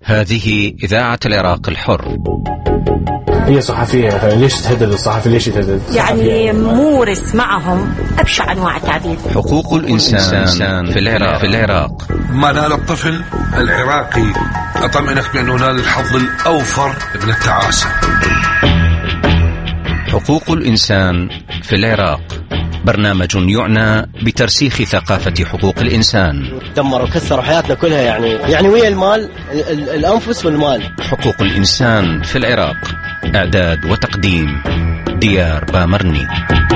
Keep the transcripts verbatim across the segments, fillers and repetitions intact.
هذه إذاعة العراق الحر. هي صحفية، ليش تهدد الصحفي؟ ليش تهدد؟ يعني مورس معهم أبشع أنواع التعذيب. حقوق الإنسان في العراق في العراق ما نال الطفل العراقي أطمئنك بأنه نال الحظ الأوفر من التعاسة. حقوق الإنسان في العراق برنامج يعنى بترسيخ ثقافة حقوق الإنسان. دمروا كسروا حياتنا كلها، يعني يعني ويا المال، الأنفس والمال. حقوق الإنسان في العراق، إعداد وتقديم ديار بامرني.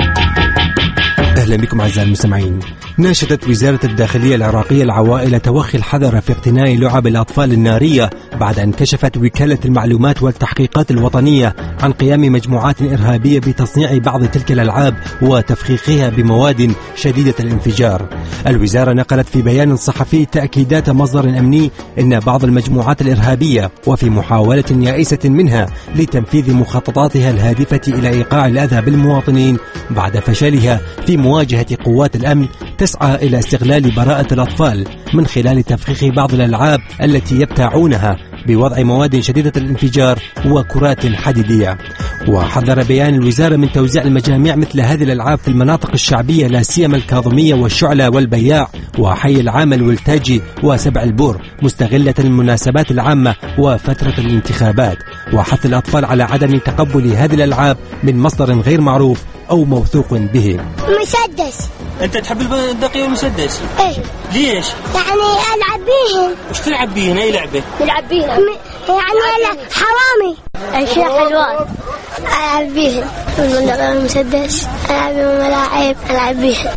أهلا بكم أعزائي المستمعين. ناشدت وزارة الداخلية العراقية العوائل توخي الحذر في اقتناء لعب الأطفال النارية بعد أن كشفت وكالة المعلومات والتحقيقات الوطنية عن قيام مجموعات إرهابية بتصنيع بعض تلك الألعاب وتفخيخها بمواد شديدة الانفجار. الوزارة نقلت في بيان صحفي تأكيدات مصدر أمني أن بعض المجموعات الإرهابية وفي محاولة يائسة منها لتنفيذ مخططاتها الهادفة إلى إيقاع الأذى بالمواطنين بعد فشلها في مواجهة قوات الأمن تسعى إلى استغلال براءة الأطفال من خلال تفخيخ بعض الألعاب التي يبتاعونها بوضع مواد شديدة الانفجار وكرات حديدية. وحذر بيان الوزارة من توزيع المجاميع مثل هذه الألعاب في المناطق الشعبية لا سيما الكاظمية والشعلة والبياع وحي العامل والتاجي وسبع البور، مستغلة المناسبات العامة وفترة الانتخابات، وحث الأطفال على عدم تقبل هذه الألعاب من مصدر غير معروف أو موثوق به. مسدس. أنت تحب الدقي والمسدس؟ إيه. ليش؟ يعني ألعب بيهن. وش تلعب بيهن؟ أي لعبة؟ نلعب بيهن. يعني حرامي. أشياء حلوات. ألعب بيهن. المسدس. ألعب ملاعب. ألعب بيهن.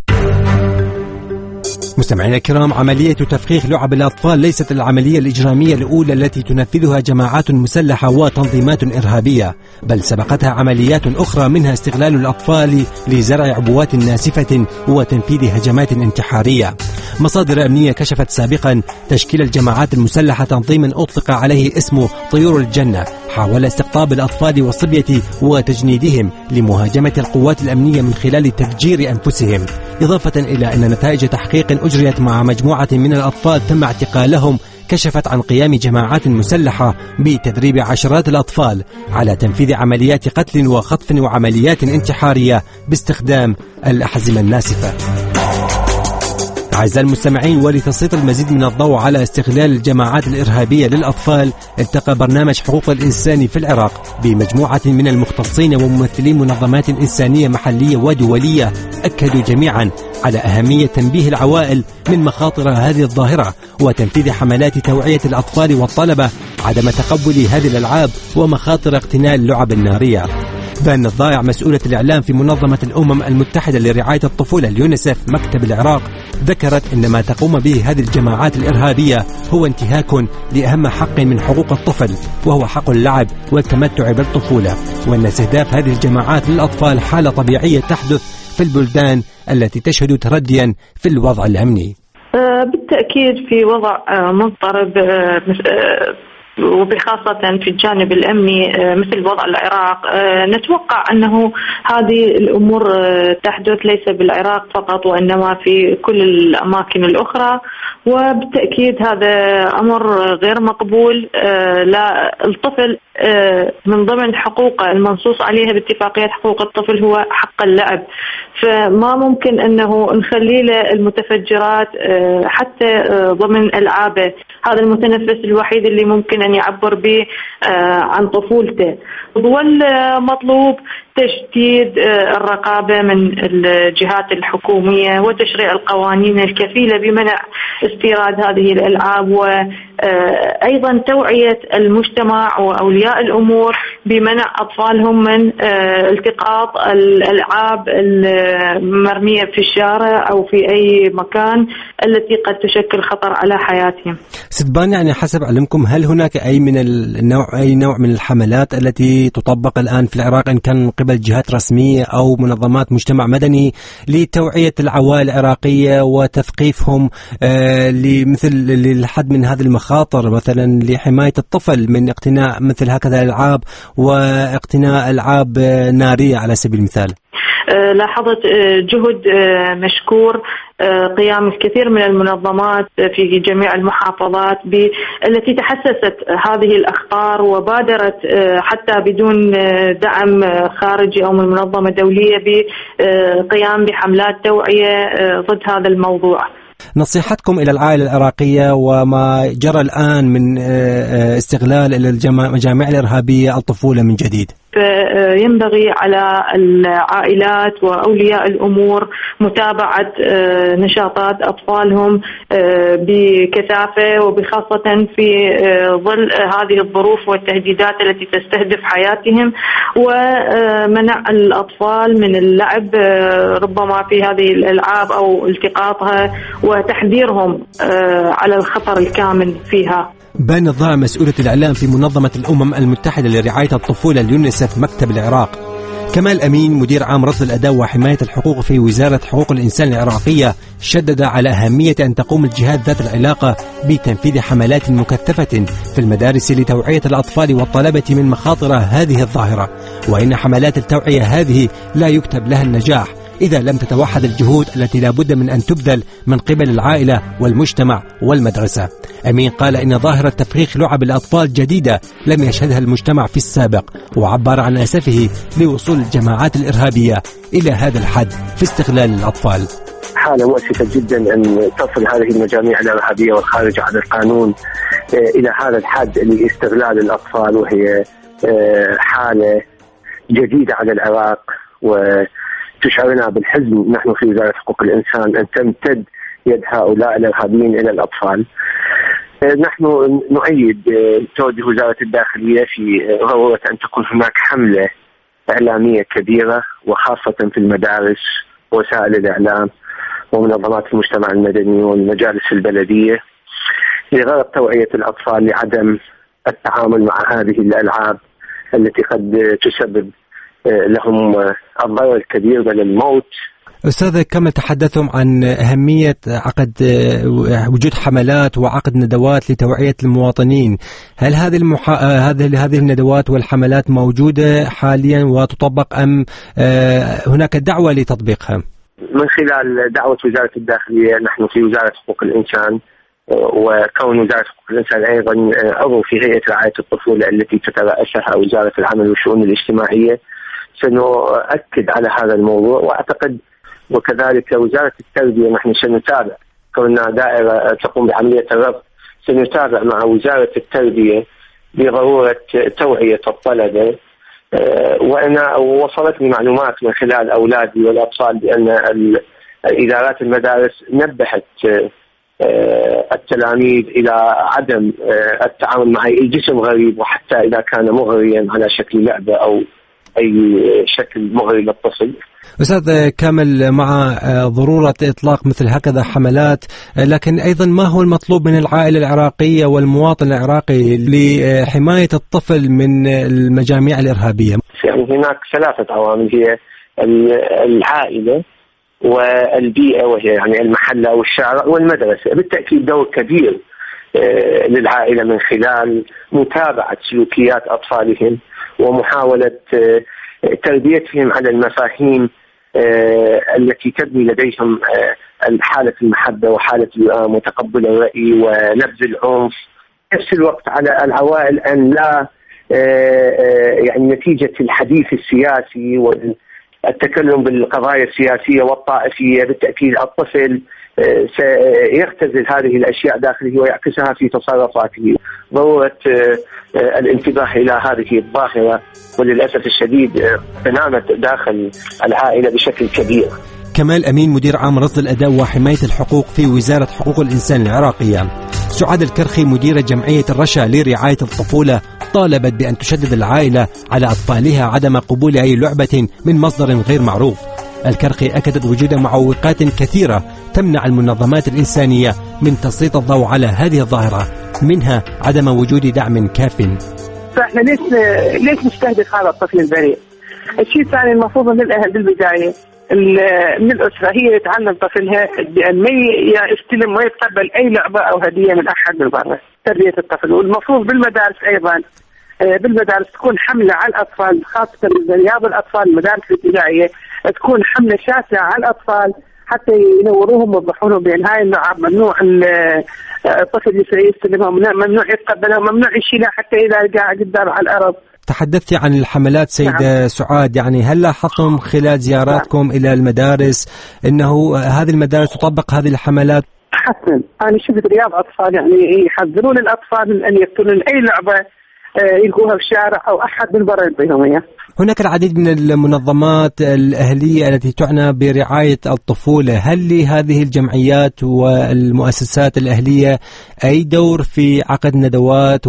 مستمعينا الكرام، عملية تفخيخ لعب الأطفال ليست العملية الإجرامية الأولى التي تنفذها جماعات مسلحة وتنظيمات إرهابية، بل سبقتها عمليات أخرى منها استغلال الأطفال لزرع عبوات ناسفة وتنفيذ هجمات انتحارية. مصادر أمنية كشفت سابقا تشكيل الجماعات المسلحة تنظيما أطلق عليه اسمه طيور الجنة حاول استقطاب الأطفال والصبية وتجنيدهم لمهاجمة القوات الأمنية من خلال تفجير أنفسهم، إضافة إلى أن نتائج تحقيق أجريت مع مجموعة من الأطفال تم اعتقالهم كشفت عن قيام جماعات مسلحة بتدريب عشرات الأطفال على تنفيذ عمليات قتل وخطف وعمليات انتحارية باستخدام الأحزمة الناسفة. أعزائي المستمعين، ولتسليط المزيد من الضوء على استغلال الجماعات الإرهابية للأطفال، التقى برنامج حقوق الإنسان في العراق بمجموعة من المختصين وممثلين منظمات إنسانية محلية ودولية أكدوا جميعا على أهمية تنبيه العوائل من مخاطر هذه الظاهرة وتنفيذ حملات توعية الأطفال والطلبة عدم تقبل هذه الألعاب ومخاطر اقتناء اللعب النارية. بان الضائع مسؤولة الإعلام في منظمة الأمم المتحدة لرعاية الطفولة اليونيسف مكتب العراق ذكرت أن ما تقوم به هذه الجماعات الإرهابية هو انتهاك لأهم حق من حقوق الطفل وهو حق اللعب والتمتع بالطفولة، وأن استهداف هذه الجماعات للأطفال حالة طبيعية تحدث في البلدان التي تشهد ترديا في الوضع الأمني. بالتأكيد في وضع مضطرب وبخاصة في الجانب الأمني مثل وضع العراق، نتوقع أنه هذه الأمور تحدث ليس بالعراق فقط وإنما في كل الأماكن الأخرى، وبالتأكيد هذا أمر غير مقبول. لا، الطفل من ضمن حقوقه المنصوص عليها باتفاقية حقوق الطفل هو حق اللعب، فما ممكن أنه نخلي له المتفجرات حتى ضمن ألعابه. هذا المتنفس الوحيد اللي ممكن أن يعبر به عن طفولته. والمطلوب تشديد الرقابة من الجهات الحكومية وتشريع القوانين الكفيلة بمنع استيراد هذه الألعاب، وأيضا توعية المجتمع وأولياء الأمور بمنع أطفالهم من التقاط الألعاب المرمية في الشارع أو في أي مكان التي قد تشكل خطر على حياتهم. ستبان، يعني حسب علمكم هل هناك أي من النوع أي نوع من الحملات التي تطبق الآن في العراق إن كان من قبل جهات رسمية أو منظمات مجتمع مدني لتوعية العوائل العراقية وتثقيفهم آه لمثل للحد من هذه المخاطر، مثلا لحماية الطفل من اقتناء مثل هكذا الألعاب واقتناء ألعاب نارية على سبيل المثال؟ لاحظت جهد مشكور قيام الكثير من المنظمات في جميع المحافظات التي تحسست هذه الأخطار وبادرت حتى بدون دعم خارجي أو من منظمة دولية بقيام بحملات توعية ضد هذا الموضوع. نصيحتكم إلى العائلة العراقية وما جرى الآن من استغلال المجامع الإرهابية الطفولة من جديد؟ ينبغي على العائلات وأولياء الأمور متابعة نشاطات أطفالهم بكثافة وبخاصة في ظل هذه الظروف والتهديدات التي تستهدف حياتهم، ومنع الأطفال من اللعب ربما في هذه الألعاب أو التقاطها وتحذيرهم على الخطر الكامن فيها. بان الضاع مسؤولة الإعلام في منظمة الأمم المتحدة لرعاية الطفولة اليونيسف مكتب العراق. كمال أمين مدير عام رصد الأداء وحماية الحقوق في وزارة حقوق الإنسان العراقية شدد على أهمية أن تقوم الجهات ذات العلاقة بتنفيذ حملات مكثفة في المدارس لتوعية الأطفال والطلبة من مخاطر هذه الظاهرة، وإن حملات التوعية هذه لا يكتب لها النجاح إذا لم تتوحد الجهود التي لا بد من أن تبذل من قبل العائلة والمجتمع والمدرسة. أمين قال إن ظاهرة تفريخ لعب الأطفال جديدة لم يشهدها المجتمع في السابق، وعبر عن أسفه لوصول الجماعات الإرهابية إلى هذا الحد في استغلال الأطفال. حالة مؤسفة جدا أن تصل هذه المجاميع الإرهابية والخارجة عن القانون إلى هذا الحد لاستغلال الأطفال، وهي حالة جديدة على العراق وتشعرنا بالحزن نحن في وزارة حقوق الإنسان أن تمتد يد هؤلاء الإرهابيين إلى الأطفال. نحن نؤيد توجه وزارة الداخلية في ضرورة أن تكون هناك حملة إعلامية كبيرة وخاصة في المدارس ووسائل الإعلام ومنظمات المجتمع المدني والمجالس البلدية لغرض توعية الأطفال لعدم التعامل مع هذه الألعاب التي قد تسبب لهم الضرر الكبير بل الموت. أستاذ، كما تحدثتم عن أهمية عقد وجود حملات وعقد ندوات لتوعية المواطنين، هل هذه المحا... هذه هذه الندوات والحملات موجودة حاليا وتطبق أم هناك دعوة لتطبيقها؟ من خلال دعوة وزارة الداخلية نحن في وزارة حقوق الإنسان، وكون وزارة حقوق الإنسان أيضا عضو في هيئة رعاية الطفولة التي تترأسها وزارة العمل والشؤون الاجتماعية، سنؤكد على هذا الموضوع. وأعتقد وكذلك وزارة التربية نحن سنتابع، كوننا دائرة تقوم بعملية الربط، سنتابع مع وزارة التربية بضرورة توعية الطلبة. وأنا وصلتني معلومات من خلال أولادي والأطفال بأن إدارات المدارس نبهت التلاميذ إلى عدم التعامل مع أي جسم غريب، وحتى إذا كان مغريا على شكل لعبة أو أي شكل مغري للطفل. أستاذ كامل، مع ضرورة إطلاق مثل هكذا حملات، لكن أيضا ما هو المطلوب من العائلة العراقية والمواطن العراقي لحماية الطفل من المجاميع الإرهابية؟ يعني هناك ثلاثة عوامل، هي العائلة والبيئة وهي يعني المحلة أو الشارع والمدرسة. بالتأكيد دور كبير للعائلة من خلال متابعة سلوكيات أطفالهم ومحاولة تربيتهم على المفاهيم التي تبني لديهم حالة المحبة وحالة الوئام وتقبل الرأي ونبذ العنف. نفس الوقت على العوائل أن لا يعني نتيجة الحديث السياسي والتكلم بالقضايا السياسية والطائفية بالتأكيد الطفل سيختزل هذه الأشياء داخله ويعكسها في تصرفاته. ضرورة الانتباه إلى هذه الظاهرة وللأسف الشديد تنامت داخل العائلة بشكل كبير. كمال أمين مدير عام رصد الأداء وحماية الحقوق في وزارة حقوق الإنسان العراقية. سعاد الكرخي مديرة جمعية الرشا لرعاية الطفولة طالبت بأن تشدد العائلة على أطفالها عدم قبول أي لعبة من مصدر غير معروف. الكرخي أكدت وجود معوقات كثيرة تمنع المنظمات الإنسانية من تسليط الضوء على هذه الظاهرة، منها عدم وجود دعم كاف. فإحنا ليش ليش نستهدف هذا الطفل البريء؟ الشيء الثاني المفروض من الأهل بالبداية من الأسرة هي تعلم طفلها بأن ما يستلم ويتقبل أي لعبة أو هدية من أحد من برا، تربية الطفل. والمفروض بالمدارس أيضا بالمدارس تكون حملة على الأطفال، خاصة رياض الأطفال المدارس الابتدائية، تكون حملة شاسعة على الأطفال حتى ينوروهم ويوضحونهم بأن هاي اللعب ممنوع الطفل يستلمها، ممنوع يتقبلها، ممنوع يشيلها حتى إذا قاعد قدام على الأرض. تحدثتي عن الحملات سيدة نعم. سعاد، يعني هل لاحظتم خلال زياراتكم نعم. إلى المدارس أنه هذه المدارس تطبق هذه الحملات؟ حسنا أنا شفت رياض أطفال يعني يحذرون الأطفال من أن يقتلون أي لعبة يلقوها في الشارع أو أحد من برا يعطيهم إياه. هناك العديد من المنظمات الأهلية التي تعنى برعاية الطفولة، هل لهذه الجمعيات والمؤسسات الأهلية أي دور في عقد ندوات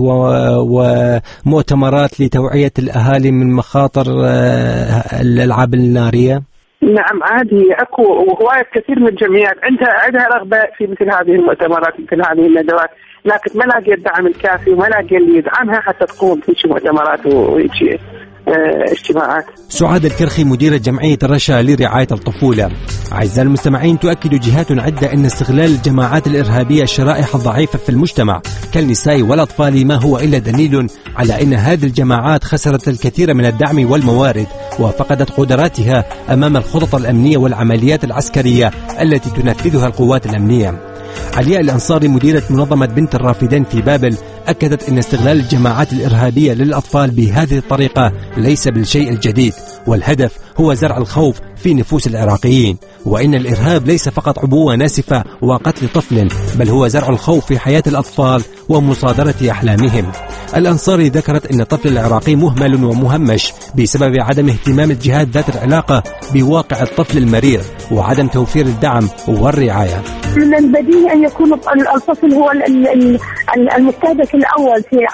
ومؤتمرات لتوعية الأهالي من مخاطر الألعاب النارية؟ نعم عادي، أكو وهواية كثير من الجمعيات عندها عندها رغبة في مثل هذه المؤتمرات مثل هذه الندوات، لكن ما لاقي الدعم الكافي وما لاقي اللي يدعمها حتى تقوم في مؤتمرات وشيء اجتماعات. سعاد الكرخي مديرة جمعية الرشا لرعاية الطفولة. أعزائي المستمعين، تؤكد جهات عدة أن استغلال الجماعات الإرهابية الشرائح الضعيفة في المجتمع كالنساء والأطفال ما هو إلا دليل على أن هذه الجماعات خسرت الكثير من الدعم والموارد وفقدت قدراتها أمام الخطط الأمنية والعمليات العسكرية التي تنفذها القوات الأمنية. علياء الأنصاري مديرة منظمة بنت الرافدين في بابل أكدت أن استغلال الجماعات الإرهابية للأطفال بهذه الطريقة ليس بالشيء الجديد، والهدف هو زرع الخوف في نفوس العراقيين، وإن الإرهاب ليس فقط عبوة ناسفة وقتل طفل، بل هو زرع الخوف في حياة الأطفال ومصادرة أحلامهم. الأنصاري ذكرت أن الطفل العراقي مهمل ومهمش بسبب عدم اهتمام الجهات ذات العلاقة بواقع الطفل المريض وعدم توفير الدعم والرعاية. من البديهي أن يكون الطفل هو المستهدف الأول في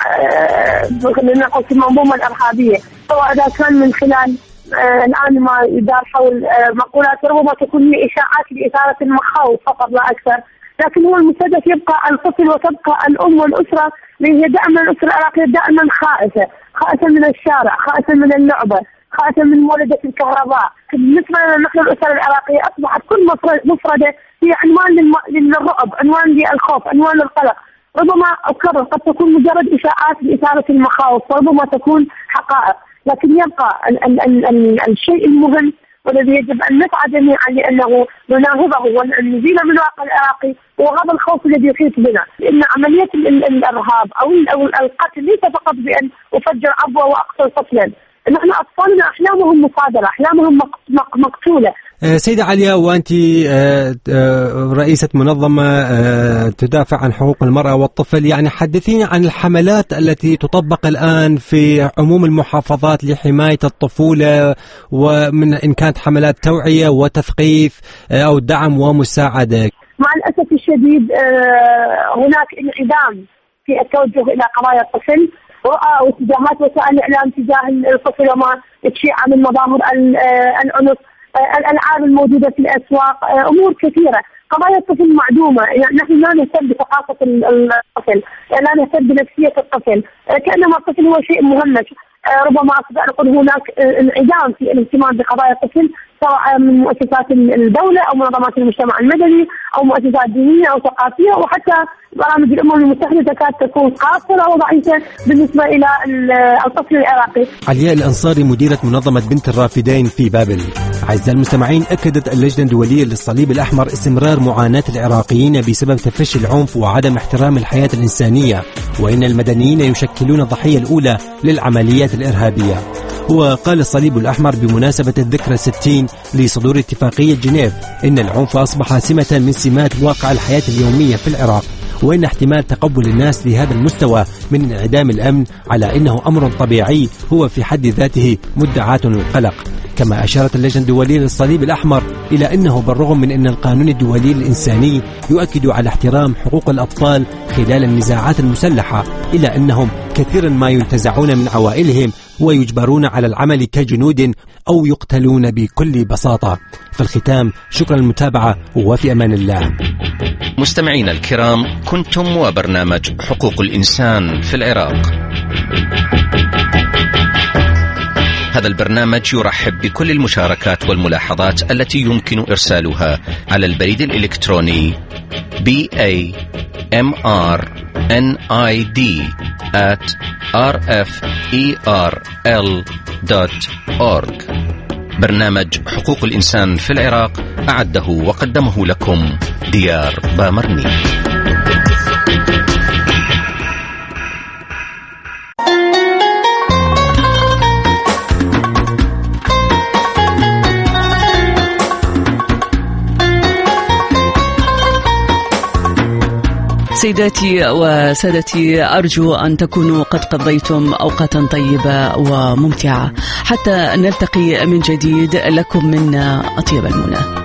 نقول في المنظومة الإرهابية، سواء إذا كان من خلال الآن ما يدار حول مقولات ربما تكون هي إشاعات لإثارة المخاوف فقط لا أكثر، لكن هو المستهدف يبقى الطفل وتبقى الأم والأسرة اللي هي دائما الأسرة العراقية دائما خائفة، خائفة من الشارع، خائفة من اللعبة، خائفة من مولدة الكهرباء. بالنسبة لنا نحن الأسرة العراقية أصبحت كل مفردة هي عنوان للرعب، عنوان للخوف، عنوان للقلق. ربما أكرر قد تكون مجرد إشاعات لإثارة المخاوف وربما تكون حقائق، لكن يبقى ال ال ال ال الشيء المهم والذي يجب أن نسعى جميعا لأنه نناهضه ونزيله من الواقع العراقي وهذا الخوف الذي يحيط بنا، لأن عملية الإرهاب أو القتل ليس فقط بأن أفجر عبوة وأقتل طفلا، نحن أطفالنا أحلامهم مصادرة، أحلامهم مقتولة. سيدة علياء، وأنت رئيسة منظمة تدافع عن حقوق المرأة والطفل، يعني حدثيني عن الحملات التي تطبق الآن في عموم المحافظات لحماية الطفولة، ومن إن كانت حملات توعية وتثقيف أو دعم ومساعدة. مع الأسف الشديد هناك انعدام في التوجه إلى قضايا الطفل، رؤى واتجاهات وسائل الإعلام تجاه الطفل وما تشيع من مظاهر العنف، الألعاب الموجودة في الأسواق، أمور كثيرة. قضايا الطفل معدومة، يعني نحن لا نهتم بثقافة الطفل، لا نهتم بنفسية الطفل، كأنما الطفل هو شيء مهمش. ربما أستطيع أقول هناك انعدام في الاهتمام بقضايا الطفل سواء من مؤسسات الدولة أو منظمات المجتمع المدني أو مؤسسات دينية أو ثقافية، وحتى برامج الأمم المتحدة تكاد تكون قاصرة وضعيفة بالنسبة إلى الطفل العراقي. علياء الأنصاري مديرة منظمة بنت الرافدين في بابل. أعزائي المستمعين، أكدت اللجنة الدولية للصليب الأحمر استمرار معاناة العراقيين بسبب تفشي العنف وعدم احترام الحياة الإنسانية، وإن المدنيين يشكلون الضحية الأولى للعمليات الإرهابية. وقال الصليب الأحمر بمناسبة الذكرى الستين لصدور اتفاقية جنيف إن العنف أصبح سمة من سمات واقع الحياة اليومية في العراق، وإن احتمال تقبل الناس لهذا المستوى من انعدام الأمن على إنه أمر طبيعي هو في حد ذاته مدعاة للقلق. كما أشارت اللجنة الدولية للصليب الأحمر إلى أنه بالرغم من أن القانون الدولي الإنساني يؤكد على احترام حقوق الأطفال خلال النزاعات المسلحة، إلا أنهم كثيرا ما ينتزعون من عوائلهم ويجبرون على العمل كجنود أو يقتلون بكل بساطة. في الختام، شكرا للمتابعة وفي أمان الله. مستمعينا الكرام، كنتم وبرنامج حقوق الإنسان في العراق. هذا البرنامج يرحب بكل المشاركات والملاحظات التي يمكن إرسالها على البريد الإلكتروني بي إيه إم آر إن آي دي آت آر إف إي آر إل دوت أورج. برنامج حقوق الإنسان في العراق أعده وقدمه لكم ديار بامرني. سيداتي وسادتي، أرجو أن تكونوا قد قضيتم أوقاتا طيبة وممتعة حتى نلتقي من جديد. لكم منا أطيب المنى.